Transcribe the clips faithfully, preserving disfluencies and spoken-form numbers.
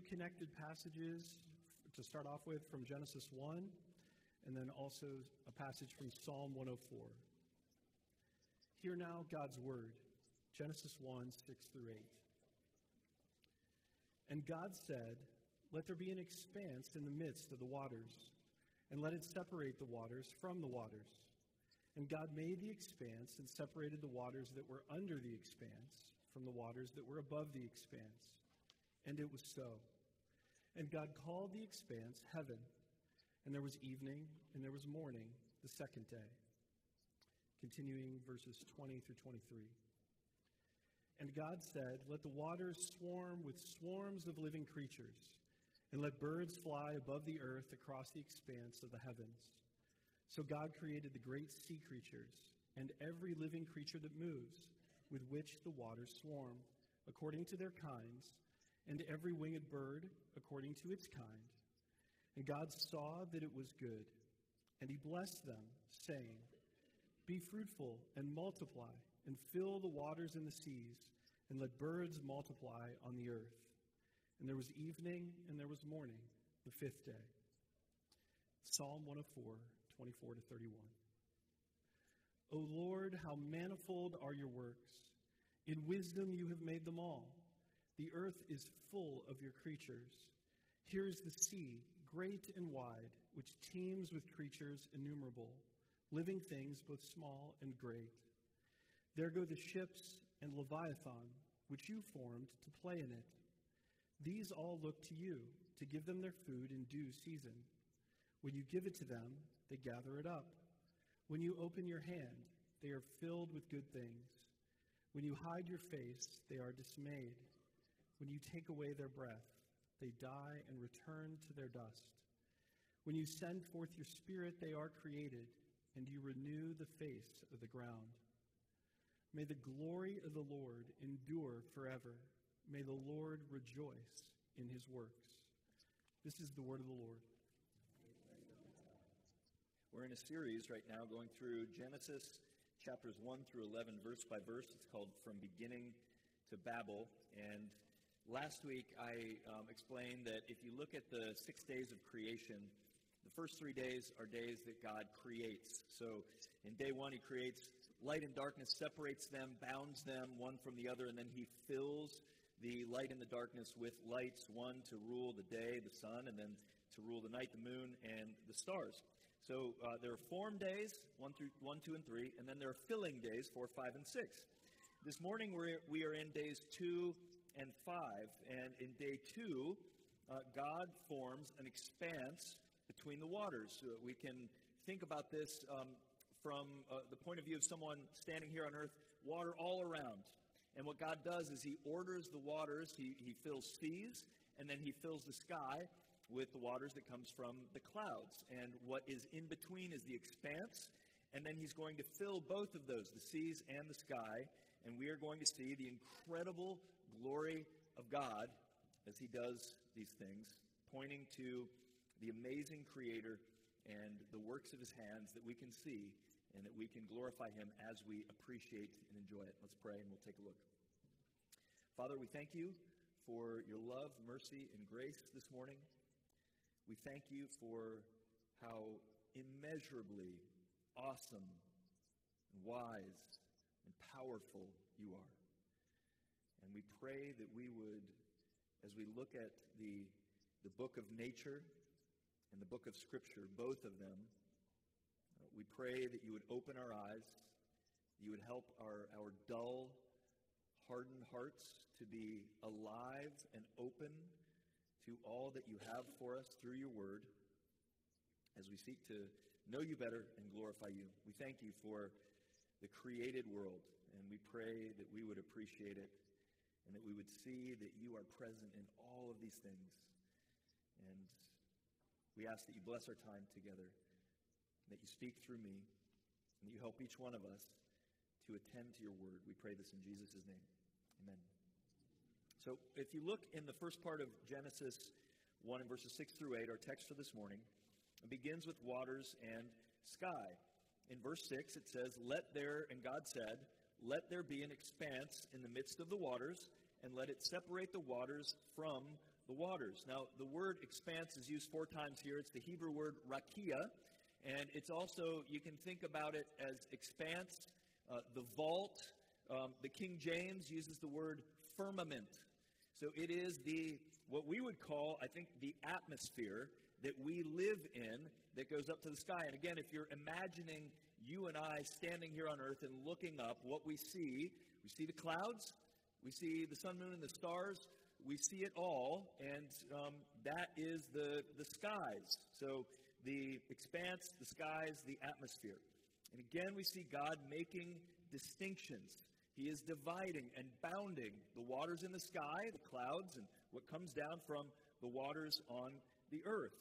connected passages to start off with from Genesis one, and then also a passage from Psalm one oh four. Hear now God's word, Genesis one, six through eight. And God said, "Let there be an expanse in the midst of the waters, and let it separate the waters from the waters." And God made the expanse and separated the waters that were under the expanse from the waters that were above the expanse. And it was so. And God called the expanse heaven. And there was evening, and there was morning, the second day. Continuing verses twenty through twenty-three. And God said, "Let the waters swarm with swarms of living creatures, and let birds fly above the earth across the expanse of the heavens." So God created the great sea creatures, and every living creature that moves, with which the waters swarm, according to their kinds, and every winged bird according to its kind. And God saw that it was good, and he blessed them, saying, "Be fruitful and multiply, and fill the waters in the seas, and let birds multiply on the earth." And there was evening, and there was morning, the fifth day. Psalm one oh four, twenty-four to thirty-one. O Lord, how manifold are your works! In wisdom you have made them all. The earth is full of your creatures. Here is the sea, great and wide, which teems with creatures innumerable, living things both small and great. There go the ships and Leviathan, which you formed to play in it. These all look to you to give them their food in due season. When you give it to them, they gather it up. When you open your hand, they are filled with good things. When you hide your face, they are dismayed. When you take away their breath, they die and return to their dust. When you send forth your spirit, they are created, and you renew the face of the ground. May the glory of the Lord endure forever. May the Lord rejoice in his works. This is the word of the Lord. We're in a series right now going through Genesis chapters one through eleven, verse by verse. It's called From Beginning to Babel. And last week I um, explained that if you look at the six days of creation, the first three days are days that God creates. So in day one, he creates light and darkness, separates them, bounds them one from the other, and then he fills the light and the darkness with lights, one to rule the day, the sun, and then to rule the night, the moon, and the stars. So uh, there are form days, one through one, two, and three, and then there are filling days, four, five, and six. This morning we're, we are in days two and five, and in day two, uh, God forms an expanse between the waters. So we can think about this um, from uh, the point of view of someone standing here on earth, water all around. And what God does is he orders the waters, he, he fills seas, and then he fills the sky with the waters that comes from the clouds. And what is in between is the expanse, and then he's going to fill both of those, the seas and the sky, and we are going to see the incredible glory of God as he does these things, pointing to the amazing creator and the works of his hands that we can see and that we can glorify him as we appreciate and enjoy it. Let's pray and we'll take a look. Father, we thank you for your love, mercy, and grace this morning. We thank you for how immeasurably awesome and wise and powerful you are. And we pray that we would, as we look at the, the book of nature and the book of Scripture, both of them, uh, we pray that you would open our eyes, that you would help our, our dull, hardened hearts to be alive and open to all that you have for us through your word as we seek to know you better and glorify you. We thank you for the created world, and we pray that we would appreciate it and that we would see that you are present in all of these things. And we ask that you bless our time together, that you speak through me, and that you help each one of us to attend to your word. We pray this in Jesus' name. Amen. So if you look in the first part of Genesis one in verses six through eight, our text for this morning, it begins with waters and sky. In verse six, it says, "Let there," and God said, "Let there be an expanse in the midst of the waters, and let it separate the waters from the waters. Now, the word expanse is used four times here. It's the Hebrew word rakia, and it's also, you can think about it as expanse, uh, the vault. Um, the King James uses the word firmament. So it is the, what we would call, I think, the atmosphere that we live in that goes up to the sky. And again, if you're imagining you and I standing here on earth and looking up, what we see, we see the clouds, we see the sun, moon, and the stars, we see it all, and um, that is the, the skies. So the expanse, the skies, the atmosphere. And again, we see God making distinctions. He is dividing and bounding the waters in the sky, the clouds, and what comes down from the waters on the earth.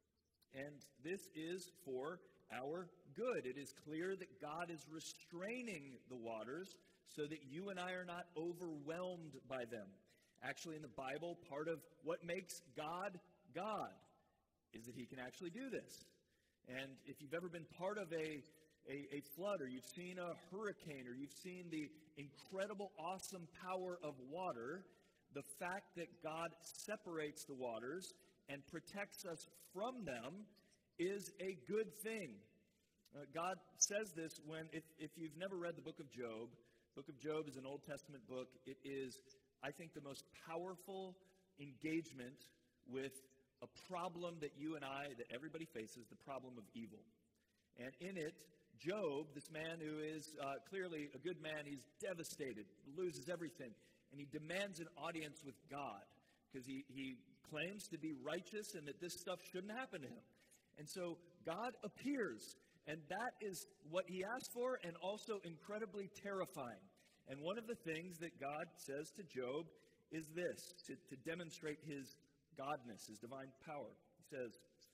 And this is for our good. It is clear that God is restraining the waters so that you and I are not overwhelmed by them. Actually, in the Bible, part of what makes God God is that he can actually do this. And if you've ever been part of a, a, a flood, or you've seen a hurricane, or you've seen the incredible, awesome power of water, the fact that God separates the waters and protects us from them is a good thing. Uh, God says this when, if, if you've never read the book of Job, the book of Job is an Old Testament book. It is, I think, the most powerful engagement with a problem that you and I, that everybody faces, the problem of evil. And in it, Job, this man who is uh, clearly a good man, he's devastated, loses everything, and he demands an audience with God because he, he claims to be righteous and that this stuff shouldn't happen to him. And so God appears, and that is what he asked for, and also incredibly terrifying. And one of the things that God says to Job is this, to, to demonstrate his godness, his divine power. He says,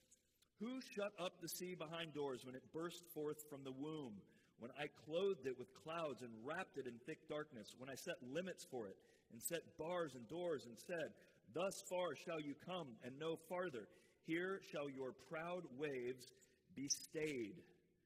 "Who shut up the sea behind doors when it burst forth from the womb? When I clothed it with clouds and wrapped it in thick darkness? When I set limits for it and set bars and doors and said, 'Thus far shall you come and no farther. Here shall your proud waves be stayed.'"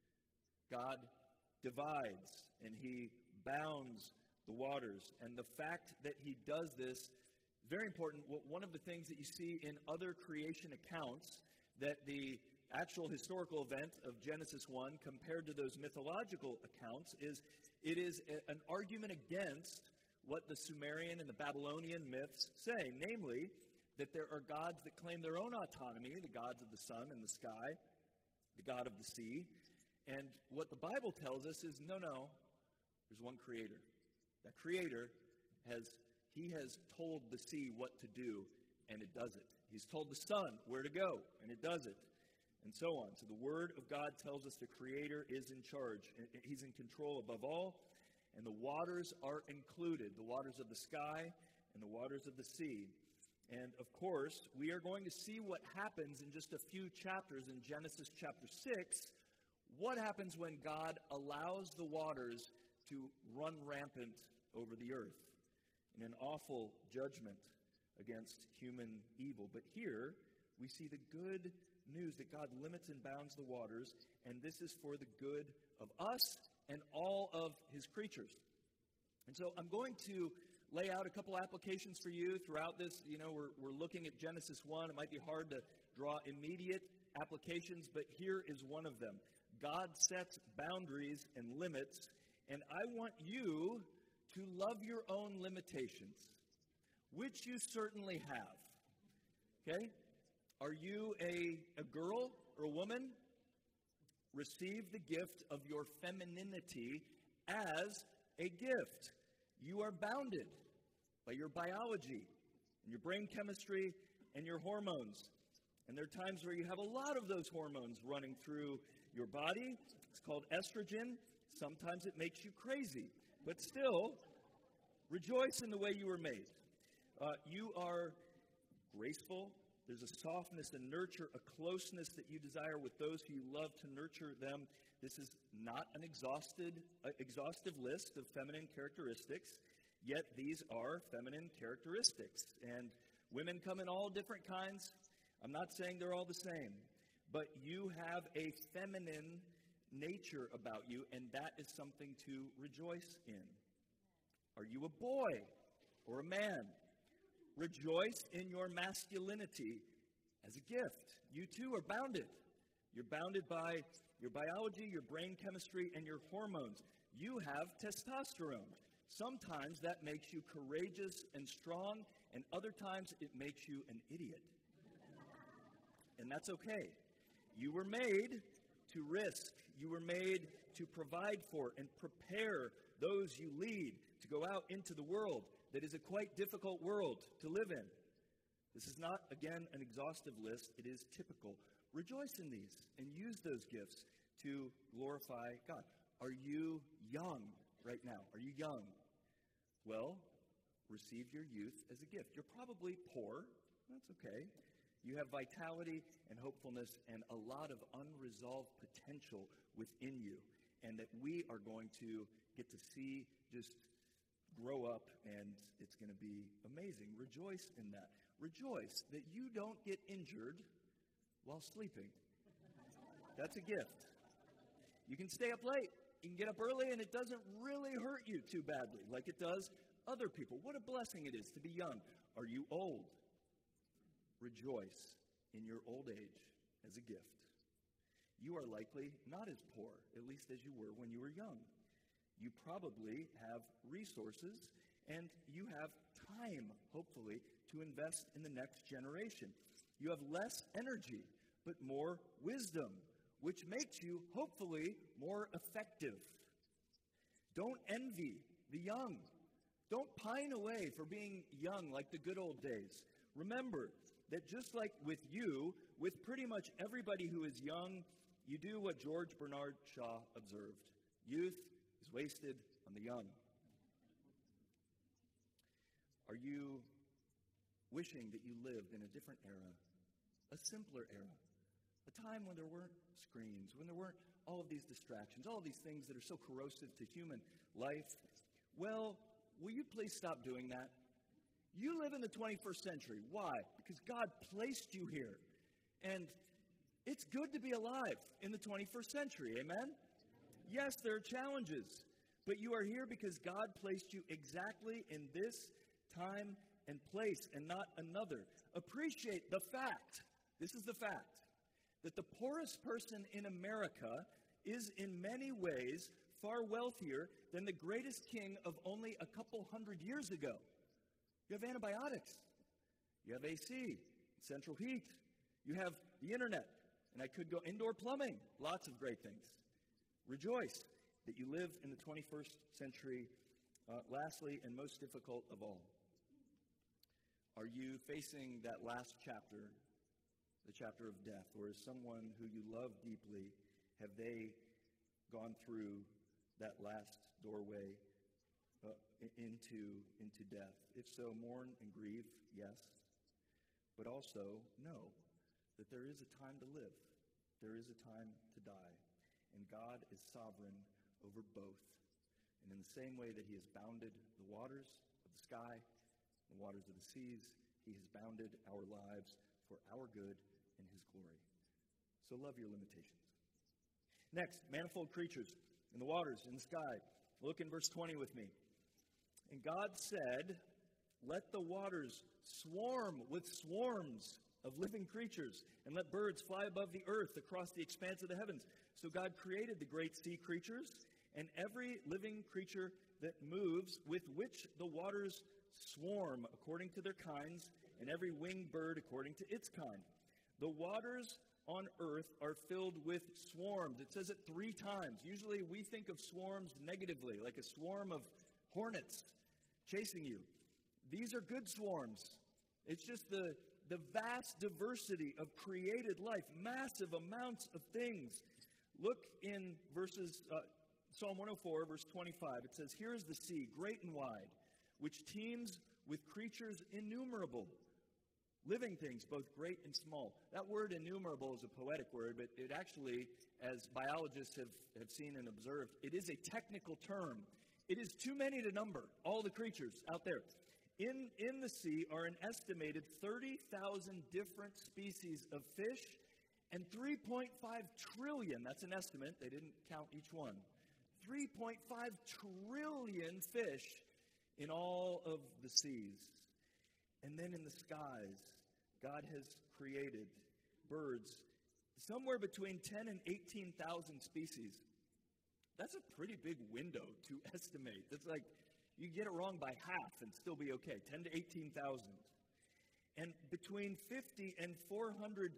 God divides and he bounds the waters. And the fact that he does this, very important. One of the things that you see in other creation accounts, that the actual historical event of Genesis one compared to those mythological accounts, is it is a, an argument against what the Sumerian and the Babylonian myths say, namely that there are gods that claim their own autonomy, the gods of the sun and the sky, the god of the sea. And what the Bible tells us is, no, no, there's one creator. That creator has, he has told the sea what to do, and it does it. He's told the sun where to go, and it does it, and so on. So the Word of God tells us the creator is in charge. He's in control above all, and the waters are included, the waters of the sky and the waters of the sea. And, of course, we are going to see what happens in just a few chapters in Genesis chapter six. What happens when God allows the waters to run rampant over the earth in an awful judgment against human evil. But here, we see the good news that God limits and bounds the waters, and this is for the good of us and all of his creatures. And so I'm going to lay out a couple applications for you throughout this. You know, we're, we're looking at Genesis one. It might be hard to draw immediate applications, but here is one of them. God sets boundaries and limits, and I want you to love your own limitations, which you certainly have. Okay? Are you a, a girl or a woman? Receive the gift of your femininity as a gift. You are bounded by your biology and your brain chemistry and your hormones. And there are times where you have a lot of those hormones running through your body. It's called estrogen. Sometimes it makes you crazy. But still, rejoice in the way you were made. Uh, you are graceful. There's a softness and nurture, a closeness that you desire with those who you love to nurture them. This is not an exhausted, uh, exhaustive list of feminine characteristics, yet these are feminine characteristics. And women come in all different kinds. I'm not saying they're all the same, but you have a feminine nature about you, and that is something to rejoice in. Are you a boy or a man? Rejoice in your masculinity as a gift. You too are bounded. You're bounded by your biology, your brain chemistry, and your hormones. You have testosterone. Sometimes that makes you courageous and strong, and other times it makes you an idiot. And that's okay. You were made to risk. You were made to provide for and prepare those you lead to go out into the world that is a quite difficult world to live in. This is not, again, an exhaustive list. It is typical. Rejoice in these and use those gifts to glorify God. Are you young right now? Are you young? Well, receive your youth as a gift. You're probably poor. That's okay. You have vitality and hopefulness and a lot of unresolved potential within you, and that we are going to get to see just grow up, and it's going to be amazing. Rejoice in that. Rejoice that you don't get injured while sleeping. That's a gift. You can stay up late. You can get up early, and it doesn't really hurt you too badly like it does other people. What a blessing it is to be young. Are you old? Rejoice in your old age as a gift. You are likely not as poor, at least as you were when you were young. You probably have resources, and you have time, hopefully, to invest in the next generation. You have less energy, but more wisdom, which makes you, hopefully, more effective. Don't envy the young. Don't pine away for being young like the good old days. Remember that just like with you, with pretty much everybody who is young, you do what George Bernard Shaw observed. Youth is wasted on the young. Are you wishing that you lived in a different era, a simpler era, a time when there weren't screens, when there weren't all of these distractions, all of these things that are so corrosive to human life? Well, will you please stop doing that? You live in the twenty-first century. Why? Because God placed you here. And it's good to be alive in the twenty-first century. Amen? Yes, there are challenges, but you are here because God placed you exactly in this time and place and not another. Appreciate the fact, this is the fact, that the poorest person in America is in many ways far wealthier than the greatest king of only a couple hundred years ago. You have antibiotics. You have A C, central heat. You have the internet. And I could go indoor plumbing. Lots of great things. Rejoice that you live in the twenty-first century. Uh, lastly, and most difficult of all, are you facing that last chapter, the chapter of death, or is someone who you love deeply, have they gone through that last doorway uh, into, into death? If so, mourn and grieve, yes, but also know that there is a time to live. There is a time to die. And God is sovereign over both. And in the same way that he has bounded the waters of the sky, the waters of the seas, he has bounded our lives for our good and his glory. So love your limitations. Next, manifold creatures in the waters, in the sky. Look in verse twenty with me. And God said, let the waters swarm with swarms of living creatures, and let birds fly above the earth across the expanse of the heavens. So God created the great sea creatures and every living creature that moves, with which the waters swarm according to their kinds, and every winged bird according to its kind. The waters on earth are filled with swarms. It says it three times. Usually we think of swarms negatively, like a swarm of hornets chasing you. These are good swarms. It's just the, the vast diversity of created life, massive amounts of things. Look in verses, uh, Psalm one oh four, verse twenty-five. It says, here is the sea, great and wide, which teems with creatures innumerable, living things, both great and small. That word innumerable is a poetic word, but it actually, as biologists have, have seen and observed, it is a technical term. It is too many to number, all the creatures out there. In, in the sea are an estimated thirty thousand different species of fish and three point five trillion, that's an estimate, they didn't count each one, three point five trillion fish in all of the seas. And then in the skies, God has created birds somewhere between ten and eighteen thousand species. That's a pretty big window to estimate. That's like, you get it wrong by half and still be okay, ten to eighteen thousand. And between fifty and four hundred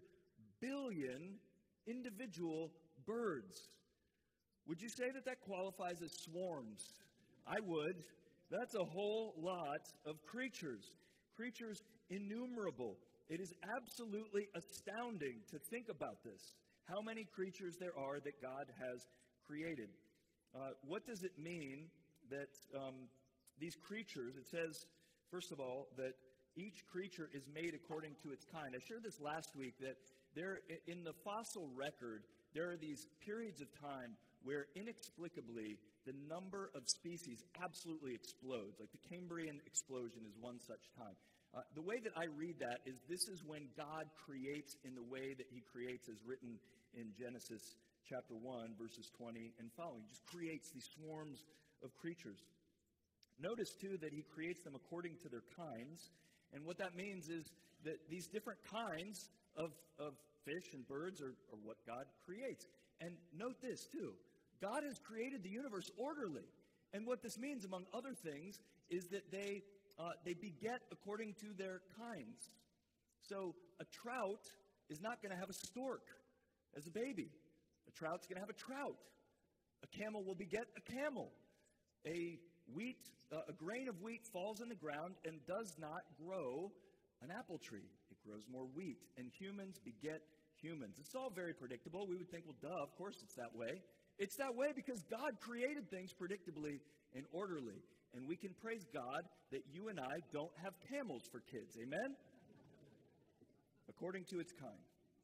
billion individual birds. Would you say that that qualifies as swarms? I would. That's a whole lot of creatures. Creatures innumerable. It is absolutely astounding to think about this. How many creatures there are that God has created. Uh, what does it mean that um, these creatures, it says, first of all, that each creature is made according to its kind. I shared this last week that there, in the fossil record, there are these periods of time where inexplicably the number of species absolutely explodes. Like the Cambrian explosion is one such time. Uh, the way that I read that is this is when God creates in the way that he creates as written in Genesis chapter one, verses twenty and following. He just creates these swarms of creatures. Notice, too, that he creates them according to their kinds. And what that means is that these different kinds of, of fish and birds are, are what God creates. And note this, too. God has created the universe orderly. And what this means, among other things, is that they, uh, they beget according to their kinds. So a trout is not going to have a stork as a baby. A trout's going to have a trout. A camel will beget a camel. A wheat, uh, a grain of wheat falls in the ground and does not grow an apple tree. It grows more wheat. And humans beget humans. It's all very predictable. We would think, well, duh, of course it's that way. It's that way because God created things predictably and orderly. And we can praise God that you and I don't have camels for kids. Amen? According to its kind.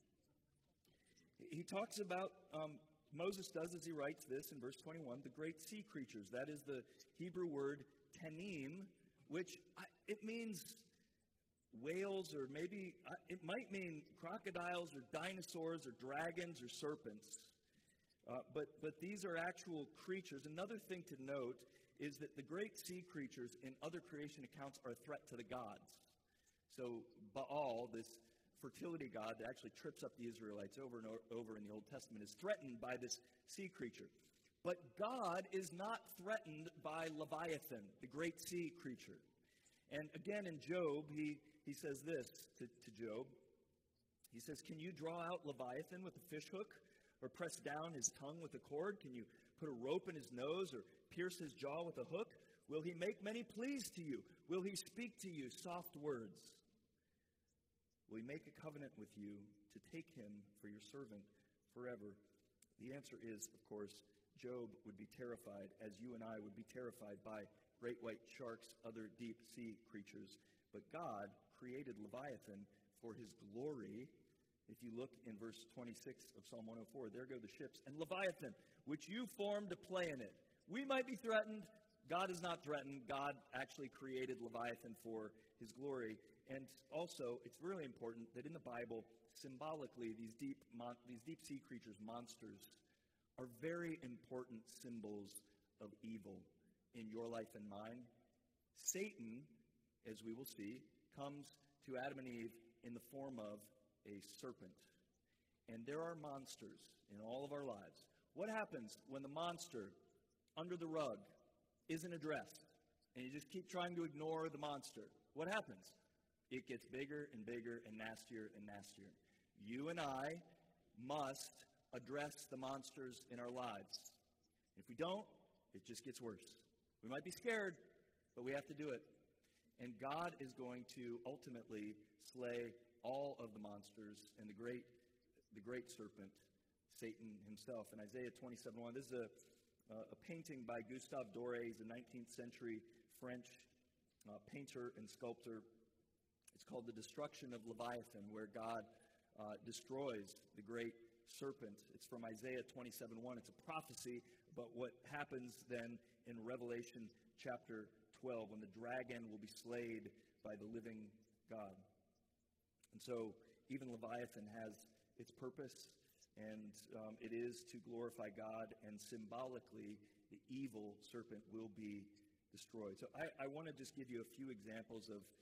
He talks about, um, Moses does as he writes this in verse twenty-one, the great sea creatures. That is the Hebrew word tanim, which I, it means whales, or maybe uh, it might mean crocodiles or dinosaurs or dragons or serpents. Uh, but, but these are actual creatures. Another thing to note is that the great sea creatures in other creation accounts are a threat to the gods. So Baal, this fertility god that actually trips up the Israelites over and over in the Old Testament, is threatened by this sea creature. But God is not threatened by Leviathan, the great sea creature. And again in Job, he, he says this to, to Job. He says, can you draw out Leviathan with a fish hook, or press down his tongue with a cord? Can you put a rope in his nose, or pierce his jaw with a hook? Will he make many pleas to you? Will he speak to you soft words? Will he make a covenant with you to take him for your servant forever? The answer is, of course, Job would be terrified, as you and I would be terrified by great white sharks, other deep sea creatures. But God created Leviathan for his glory. If you look in verse twenty-six of Psalm one oh four, there go the ships. And Leviathan, which you formed to play in it. We might be threatened. God is not threatened. God actually created Leviathan for his glory. And also, it's really important that in the Bible, symbolically, these deep, mon- these deep sea creatures, monsters, are very important symbols of evil in your life and mine. Satan, as we will see, comes to Adam and Eve in the form of a serpent. And there are monsters in all of our lives. What happens when the monster under the rug isn't addressed and you just keep trying to ignore the monster? What happens? It gets bigger and bigger and nastier and nastier. You and I must address the monsters in our lives. If we don't, it just gets worse. We might be scared, but we have to do it. And God is going to ultimately slay all of the monsters and the great, the great serpent, Satan himself. In Isaiah twenty-seven one, this is a, uh, a painting by Gustave Doré. He's a nineteenth century French uh, painter and sculptor. It's called The Destruction of Leviathan, where God uh, destroys the great serpent. It's from Isaiah twenty-seven one. It's a prophecy about what happens then in Revelation chapter twelve, when the dragon will be slayed by the living God. And so even Leviathan has its purpose, and um, it is to glorify God, and symbolically the evil serpent will be destroyed. So I, I want to just give you a few examples of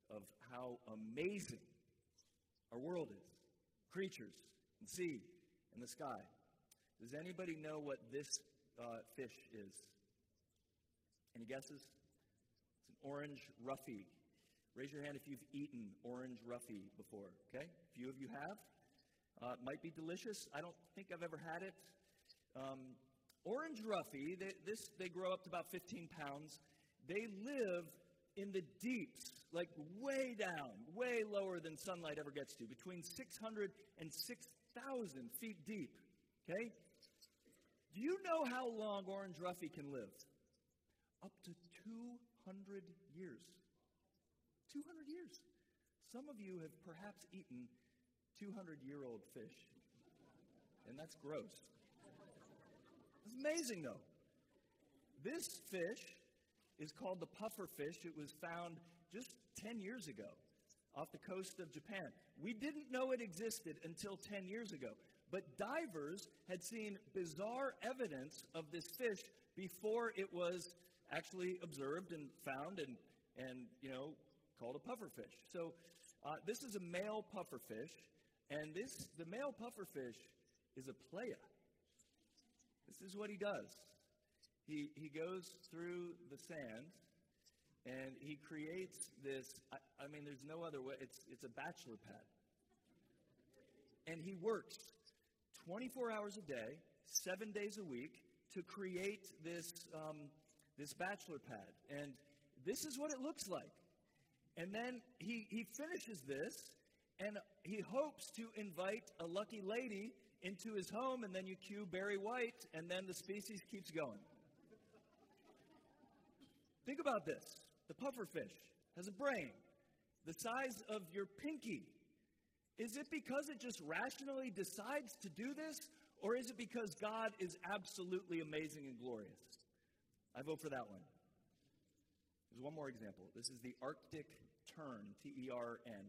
of how amazing our world is. Creatures, and sea, and the sky. Does anybody know what this uh, fish is? Any guesses? It's an orange roughy. Raise your hand if you've eaten orange roughy before, okay? A few of you have. Uh, might be delicious. I don't think I've ever had it. Um, orange roughy, they, this, they grow up to about fifteen pounds. They live in the deeps, like way down, way lower than sunlight ever gets to, between six hundred and six thousand feet deep, okay? Do you know how long orange roughy can live? Up to two hundred years. two hundred years. Some of you have perhaps eaten two hundred-year-old fish, and that's gross. It's amazing, though. This fish is called the puffer fish. It was found just ten years ago off the coast of Japan. We didn't know it existed until ten years ago, but divers had seen bizarre evidence of this fish before it was actually observed and found and, and you know, called a puffer fish. So uh, this is a male puffer fish, and this the male puffer fish is a playa. This is what he does. He, he goes through the sand, and he creates this, I, I mean, there's no other way, it's, it's a bachelor pad. And he works twenty-four hours a day, seven days a week, to create this, um, this bachelor pad. And this is what it looks like. And then he, he finishes this, and he hopes to invite a lucky lady into his home, and then you cue Barry White, and then the species keeps going. Think about this. The pufferfish has a brain the size of your pinky. Is it because it just rationally decides to do this, or is it because God is absolutely amazing and glorious? I vote for that one. There's one more example. This is the Arctic tern, T E R N.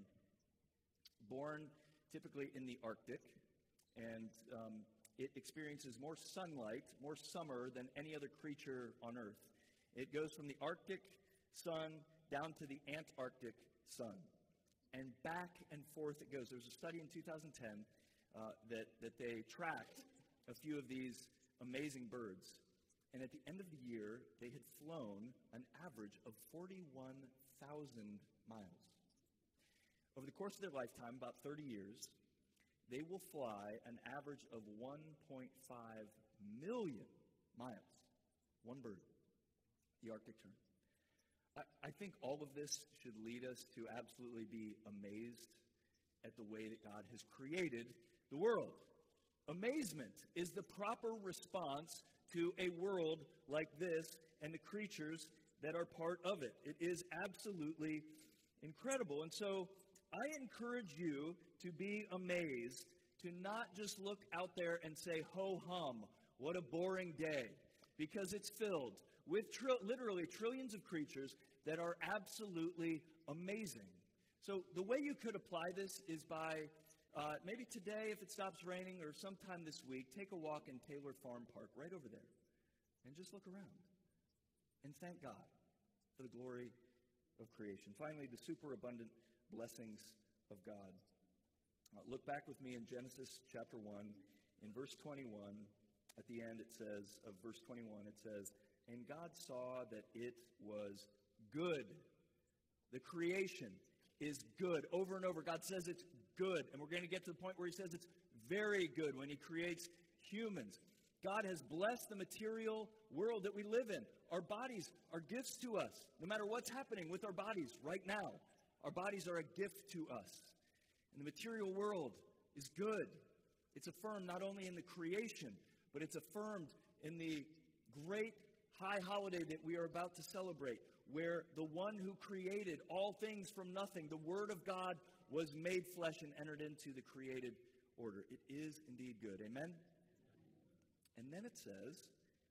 Born typically in the Arctic, and um, it experiences more sunlight, more summer than any other creature on Earth. It goes from the Arctic sun down to the Antarctic sun, and back and forth it goes. There was a study in two thousand ten uh, that, that they tracked a few of these amazing birds, and at the end of the year, they had flown an average of forty-one thousand miles. Over the course of their lifetime, about thirty years, they will fly an average of one point five million miles. One bird, the Arctic tern. I, I think all of this should lead us to absolutely be amazed at the way that God has created the world. Amazement is the proper response to a world like this and the creatures that are part of it. It is absolutely incredible. And so I encourage you to be amazed, to not just look out there and say, ho hum, what a boring day, because it's filled with tri- literally trillions of creatures that are absolutely amazing. So the way you could apply this is by uh, maybe today, if it stops raining, or sometime this week, take a walk in Taylor Farm Park right over there and just look around and thank God for the glory of creation. Finally, the superabundant blessings of God. Uh, look back with me in Genesis chapter one. In verse twenty-one, at the end it says, of verse twenty-one, it says, and God saw that it was good. The creation is good. Over and over, God says it's good. And we're going to get to the point where he says it's very good when he creates humans. God has blessed the material world that we live in. Our bodies are gifts to us, no matter what's happening with our bodies right now. Our bodies are a gift to us. And the material world is good. It's affirmed not only in the creation, but it's affirmed in the great high holiday that we are about to celebrate, where the one who created all things from nothing, the Word of God, was made flesh and entered into the created order. It is indeed good. Amen? And then it says,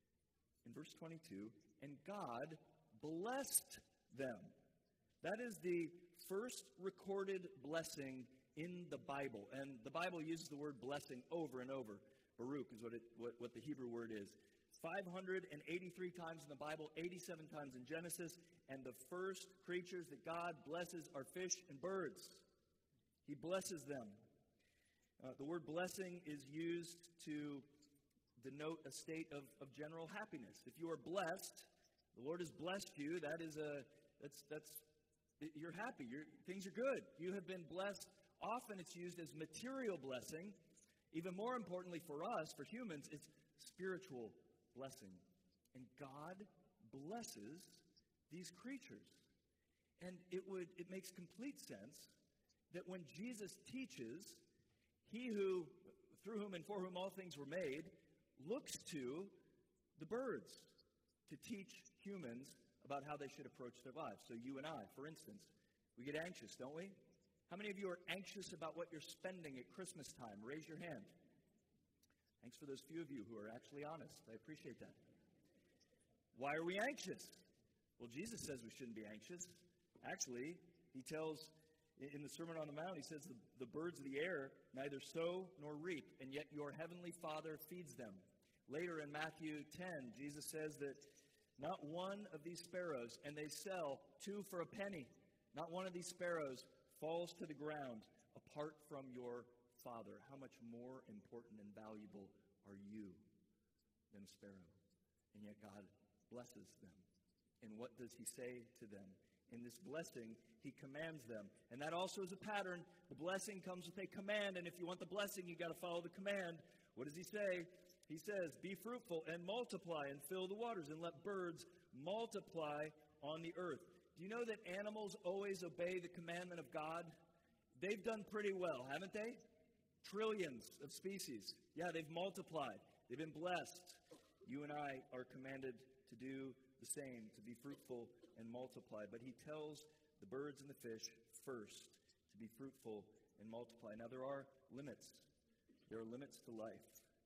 in verse twenty-two, and God blessed them. That is the first recorded blessing in the Bible. And the Bible uses the word blessing over and over. Baruch is what, it, what, what the Hebrew word is. five hundred eighty-three times in the Bible, eighty-seven times in Genesis, and the first creatures that God blesses are fish and birds. He blesses them. Uh, the word blessing is used to denote a state of, of general happiness. If you are blessed, the Lord has blessed you, that is a, that's, that's, you're happy, you're, things are good. You have been blessed. Often it's used as material blessing. Even more importantly for us, for humans, it's spiritual blessing. And God blesses these creatures. And it would, it makes complete sense that when Jesus teaches, he who, through whom and for whom all things were made, looks to the birds to teach humans about how they should approach their lives. So you and I, for instance, we get anxious, don't we? How many of you are anxious about what you're spending at Christmas time? Raise your hand. Thanks for those few of you who are actually honest. I appreciate that. Why are we anxious? Well, Jesus says we shouldn't be anxious. Actually, he tells, in the Sermon on the Mount, he says the, the birds of the air neither sow nor reap, and yet your heavenly Father feeds them. Later in Matthew ten, Jesus says that not one of these sparrows, and they sell two for a penny, not one of these sparrows falls to the ground apart from your Father. How much more important and valuable are you than a sparrow? And yet God blesses them. And what does he say to them? In this blessing, he commands them. And that also is a pattern. The blessing comes with a command, and if you want the blessing, you've got to follow the command. What does he say? He says, be fruitful and multiply and fill the waters, and let birds multiply on the earth. Do you know that animals always obey the commandment of God? They've done pretty well, haven't they? Trillions of species. Yeah, they've multiplied. They've been blessed. You and I are commanded to do the same, to be fruitful and multiply. But he tells the birds and the fish first to be fruitful and multiply. Now, there are limits. There are limits to life.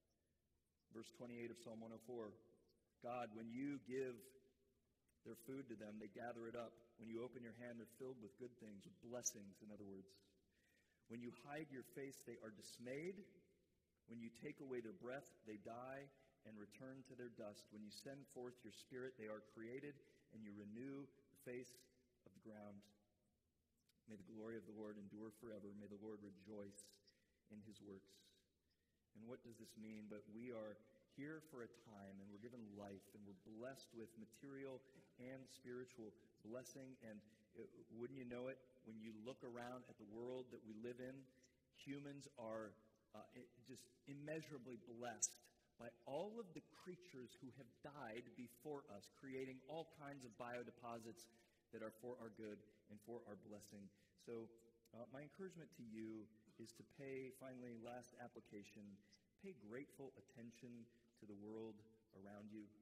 Verse twenty-eight of Psalm one oh four, God, when you give their food to them, they gather it up. When you open your hand, they're filled with good things, with blessings, in other words. When you hide your face, they are dismayed. When you take away their breath, they die and return to their dust. When you send forth your spirit, they are created, and you renew the face of the ground. May the glory of the Lord endure forever. May the Lord rejoice in his works. And what does this mean? But we are here for a time, and we're given life, and we're blessed with material and spiritual blessing. And it, wouldn't you know it, when you look around at the world that we live in, humans are uh, it, just immeasurably blessed by all of the creatures who have died before us, creating all kinds of biodeposits that are for our good and for our blessing. So uh, my encouragement to you is to pay, finally, last application, pay grateful attention to the world around you.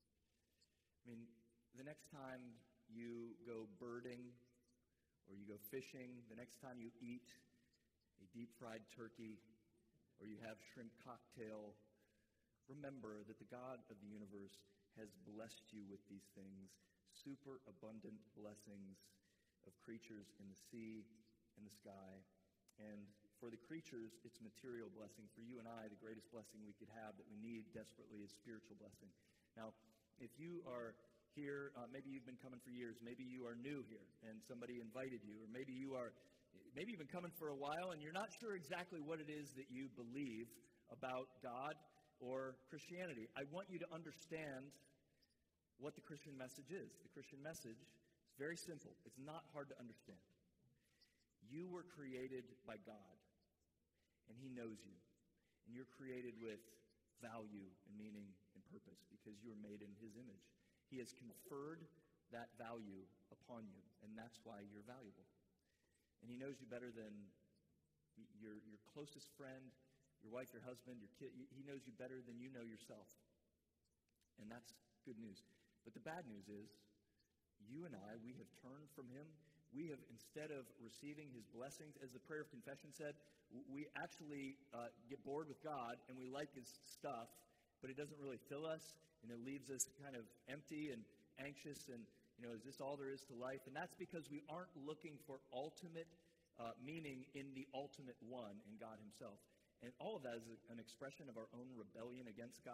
I mean, the next time you go birding or you go fishing, the next time you eat a deep-fried turkey or you have shrimp cocktail, remember that the God of the universe has blessed you with these things, super abundant blessings of creatures in the sea and the sky. And for the creatures, it's material blessing. For you and I, the greatest blessing we could have that we need desperately is spiritual blessing. Now, if you are here, uh, maybe you've been coming for years, maybe you are new here and somebody invited you, or maybe you are maybe you've been coming for a while and you're not sure exactly what it is that you believe about God or Christianity. I want you to understand what the Christian message is. The Christian message is very simple. It's not hard to understand. You were created by God, and he knows you. And you're created with value and meaning and purpose because you were made in his image. He has conferred that value upon you, and that's why you're valuable. And he knows you better than your, your closest friend, your wife, your husband, your kid. He knows you better than you know yourself. And that's good news. But the bad news is, you and I, we have turned from him. We have, instead of receiving his blessings, as the prayer of confession said, we actually uh, get bored with God, and we like his stuff, but it doesn't really fill us, and it leaves us kind of empty and anxious, and, you know, is this all there is to life? And that's because we aren't looking for ultimate uh, meaning in the ultimate one, in God himself. And all of that is an expression of our own rebellion against God.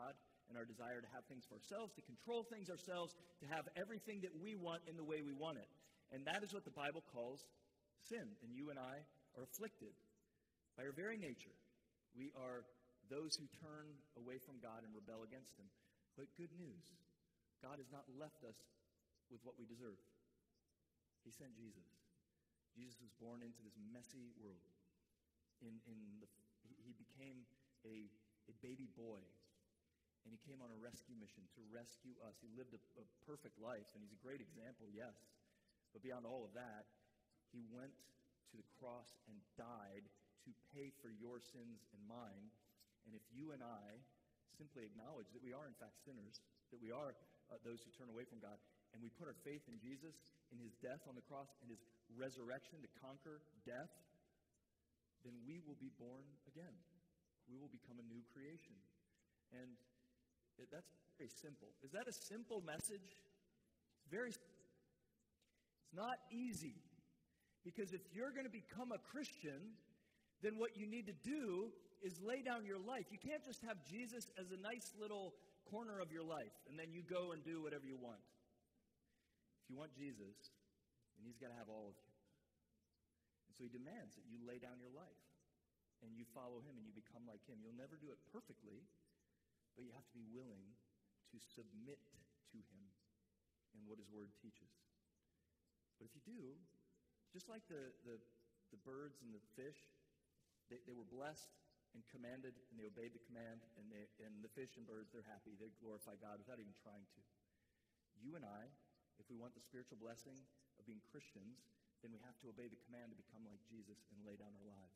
and our desire to have things for ourselves, to control things ourselves, to have everything that we want in the way we want it. And that is what the Bible calls sin. And you and I are afflicted by our very nature. We are those who turn away from God and rebel against him. But good news, God has not left us with what we deserve. He sent Jesus. Jesus was born into this messy world. In, in the, he became a, a baby boy, and he came on a rescue mission to rescue us. He lived a, a perfect life, and he's a great example, yes. But beyond all of that, he went to the cross and died to pay for your sins and mine. And if you and I simply acknowledge that we are in fact sinners, that we are uh, those who turn away from God, and we put our faith in Jesus, in his death on the cross, and his resurrection to conquer death, then we will be born again. We will become a new creation. And it, that's very simple. Is that a simple message? It's very simple. It's not easy. Because if you're going to become a Christian, then what you need to do is lay down your life. You can't just have Jesus as a nice little corner of your life, and then you go and do whatever you want. If you want Jesus, then he's got to have all of you. And so he demands that you lay down your life, and you follow him, and you become like him. You'll never do it perfectly, but you have to be willing to submit to him and what his word teaches. But if you do, just like the, the, the birds and the fish, they, they were blessed and commanded, and they obeyed the command, and, they, and the fish and birds, they're happy. They glorify God without even trying to. You and I, if we want the spiritual blessing of being Christians, then we have to obey the command to become like Jesus and lay down our lives.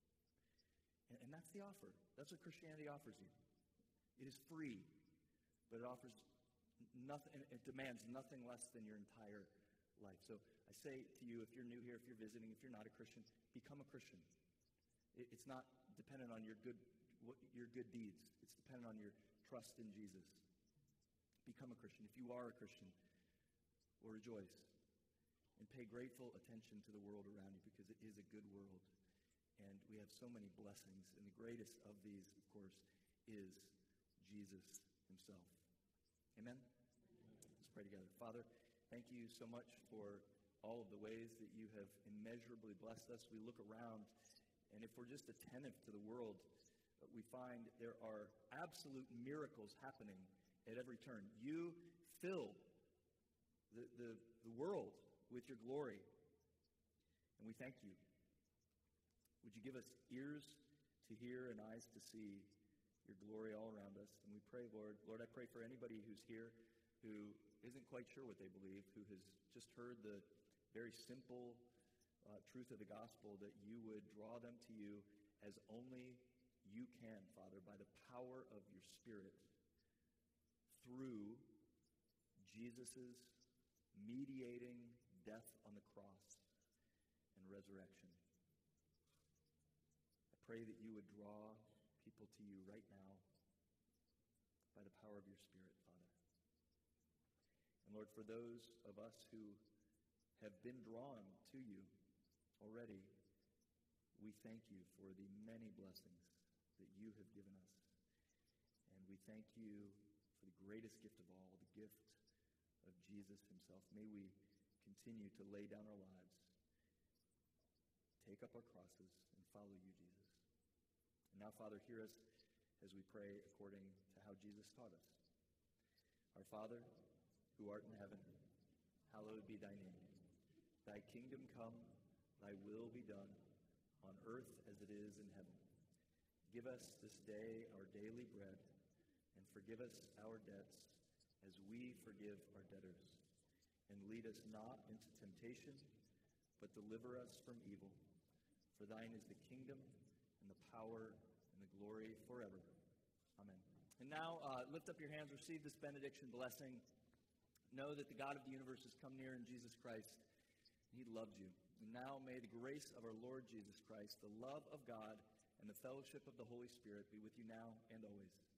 And, and that's the offer. That's what Christianity offers you. It is free, but it offers nothing, it demands nothing less than your entire life. So I say to you, if you're new here, if you're visiting, if you're not a Christian, become a Christian. It, it's not dependent on your good, your good deeds. It's dependent on your trust in Jesus. Become a Christian. If you are a Christian, well, rejoice and pay grateful attention to the world around you, because it is a good world. And we have so many blessings. And the greatest of these, of course, is Jesus himself. Amen? Let's pray together. Father, thank you so much for all of the ways that you have immeasurably blessed us. We look around, and if we're just attentive to the world, we find there are absolute miracles happening at every turn. You fill the, the, the world with your glory, and we thank you. Would you give us ears to hear and eyes to see your glory all around us? And we pray, Lord, Lord, I pray for anybody who's here who isn't quite sure what they believe, who has just heard the very simple uh, truth of the gospel, that you would draw them to you as only you can, Father, by the power of your Spirit, through Jesus' mediating death on the cross and resurrection. I pray that you would draw people to you right now by the power of your Spirit, Father. And Lord, for those of us who have been drawn to you already, we thank you for the many blessings that you have given us. And we thank you for the greatest gift of all, the gift of Jesus himself. May we continue to lay down our lives, take up our crosses, and follow you, Jesus. And now, Father, hear us as we pray according to how Jesus taught us. Our Father, who art in heaven, hallowed be thy name. Thy kingdom come, thy will be done, on earth as it is in heaven. Give us this day our daily bread, and forgive us our debts as we forgive our debtors. And lead us not into temptation, but deliver us from evil. For thine is the kingdom, and the power, and the glory forever. Amen. And now, uh, lift up your hands, receive this benediction blessing. Know that the God of the universe has come near in Jesus Christ. He loves you. And now may the grace of our Lord Jesus Christ, the love of God, and the fellowship of the Holy Spirit be with you now and always.